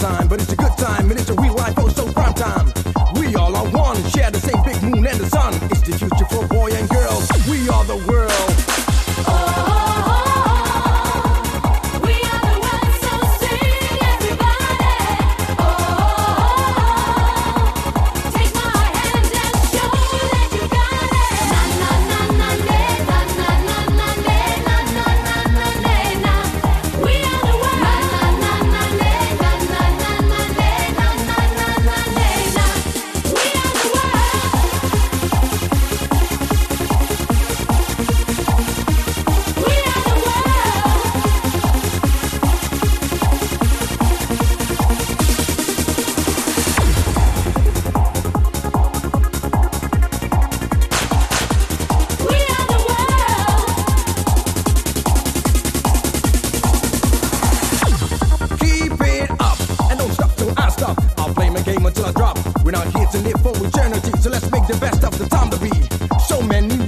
time, but it's a good time, and it's a real life, oh so prime time. We all are one, share the same big moon and the sun. It's the future for boy and girl. We are the world. Until I drop. We're not here to live for eternity, so let's make the best of the time to be. So many